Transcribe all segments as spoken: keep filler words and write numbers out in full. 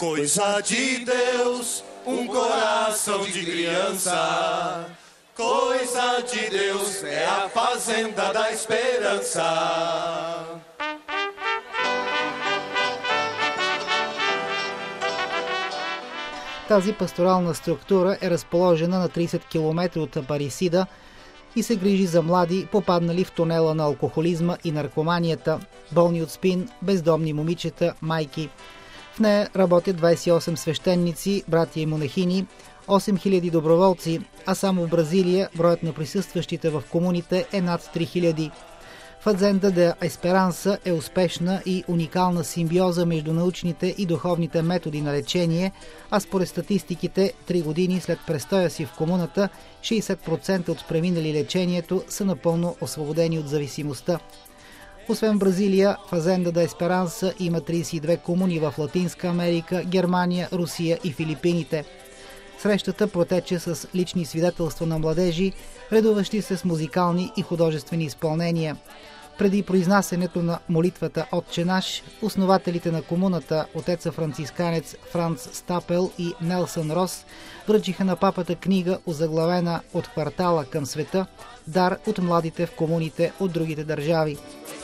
Coisa de Deus, um coração de criança. Coisa de Deus é a fazenda da esperança. Тази пасторална структура е разположена на трийсет километра от Апарисида и се грижи за млади, попаднали в тунела на алкохолизма и наркоманията, болни от спин, бездомни момичета, майки. В нея работят двайсет и осем свещеници, братя и монахини, осем хиляди доброволци, а само в Бразилия броят на присъстващите в комуните е над три хиляди. Фазенда де Есперанса е успешна и уникална симбиоза между научните и духовните методи на лечение, а според статистиките, три години след престоя си в комуната, шейсет процента от преминали лечението са напълно освободени от зависимостта. Освен Бразилия, Фазенда де Есперанса има трийсет и две комуни в Латинска Америка, Германия, Русия и Филипините. Срещата протече с лични свидетелства на младежи, редуващи се с музикални и художествени изпълнения. Преди произнасянето на молитвата Отче наш, основателите на комуната, отеца францисканец Франц Стапел и Нелсън Рос, връчиха на папата книга, озаглавена "От квартала към света", дар от младите в комуните от другите държави.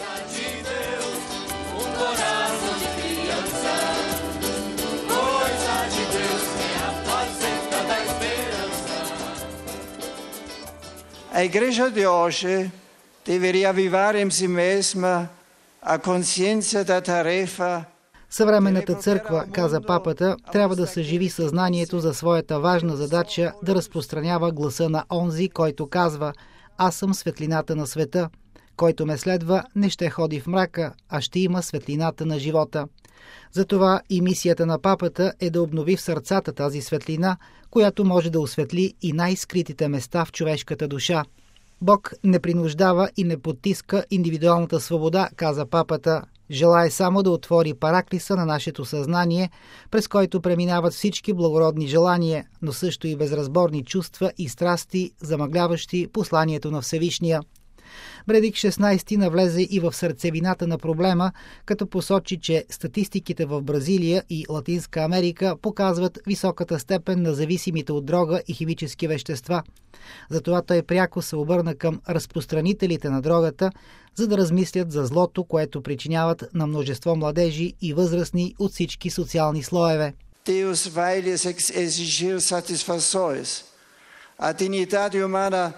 A igreja de hoje deveria avivar em si mesma a consciência da tarefa. Съвременната църква, каза папата, трябва да съживи съзнанието за своята важна задача да разпространява гласа на онзи, който казва: "Аз съм светлината на света. Който ме следва, не ще ходи в мрака, а ще има светлината на живота." Затова и мисията на папата е да обнови в сърцата тази светлина, която може да осветли и най-скритите места в човешката душа. Бог не принуждава и не потиска индивидуалната свобода, каза папата. Желае само да отвори параклиса на нашето съзнание, през който преминават всички благородни желания, но също и безразборни чувства и страсти, замъгляващи посланието на Всевишния. Бредик шестнайсети навлезе и в сърцевината на проблема, като посочи, че статистиките в Бразилия и Латинска Америка показват високата степен на зависимите от дрога и химически вещества. Затова той пряко се обърна към разпространителите на дрогата, за да размислят за злото, което причиняват на множество младежи и възрастни от всички социални слоеве. Deus vai lhes exigir satisfações. A dignidade humana.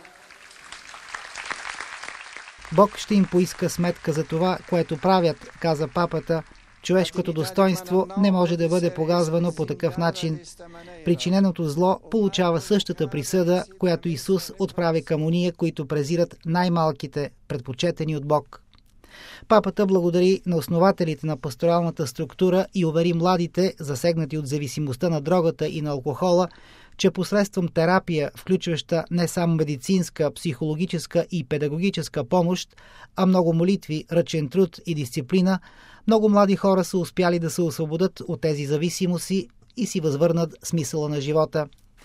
Бог ще им поиска сметка за това, което правят, каза папата. Човешкото достоинство не може да бъде погазвано по такъв начин. Причиненото зло получава същата присъда, която Исус отправи към ония, които презират най-малките, предпочетени от Бог. Папата благодари на основателите на пасторалната структура и увери младите, засегнати от зависимостта на дрогата и на алкохола, че посредством терапия, включваща не само медицинска, психологическа и педагогическа помощ, а много молитви, ръчен труд и дисциплина, много млади хора са успяли да се освободят от тези зависимости и си възвърнат смисъла на живота.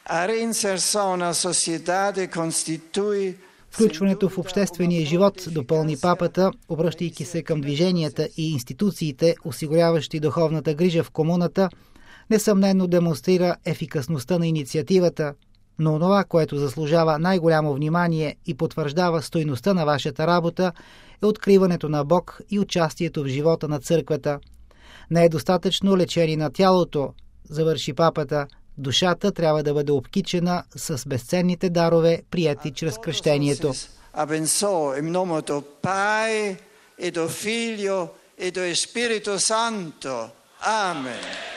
Включването в обществения живот, допълни папата, обръщайки се към движенията и институциите, осигуряващи духовната грижа в комуната, несъмнено демонстрира ефикасността на инициативата, но онова, което заслужава най-голямо внимание и потвърждава стойността на вашата работа, е откриването на Бог и участието в живота на църквата. Не е достатъчно лечение на тялото, завърши папата. Душата трябва да бъде обкичена с безценните дарове, приети чрез кръщението. Amen.